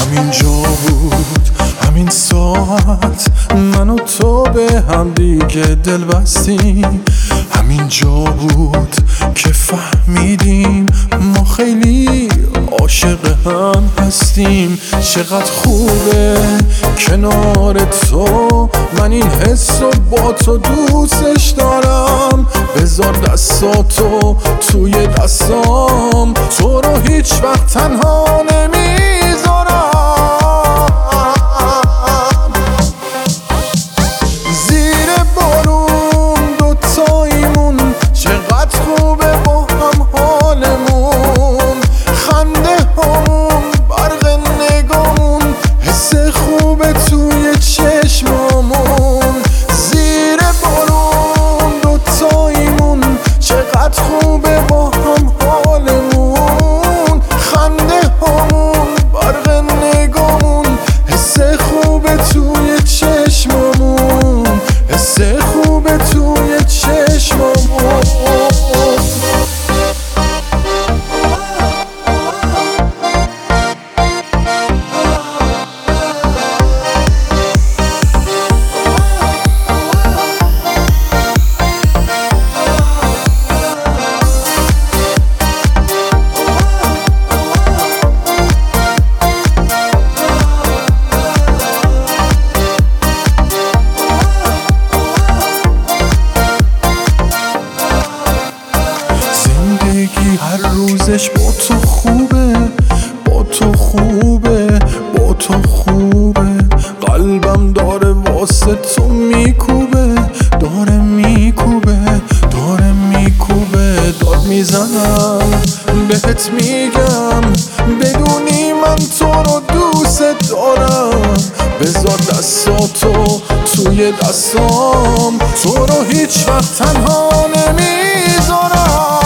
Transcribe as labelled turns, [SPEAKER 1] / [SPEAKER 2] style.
[SPEAKER 1] همینجا بود همین ساعت من و تو به هم دیگه دل بستیم. همینجا بود که فهمیدیم ما خیلی عاشق هم هستیم. چقدر خوبه کنار تو، من این حس رو با تو دوستش دارم. بذار دستاتو توی دستام، تو رو هیچ وقت تنها نمیذارم. زیر بارون دوتاییمون چقدر خوبه با هم حالمون. خنده همون برق نگامون، حس خوبه توی چشمامون. زیر بارون دوتاییمون چقدر خوبه با هم حالمون. خنده همون برق نگامون، حس خوبه توی چشمامون. حس خوبه توی چشمامون. هر روزش با تو خوبه، با تو خوبه، با تو خوبه. قلبم داره واسه تو میکوبه، داره میکوبه، داره میکوبه. داد میزنم بهت میگم بدونی من تو رو دوست دارم. بذار دستاتو توی دستام، تو رو هیچ وقت تنها نمیذارم.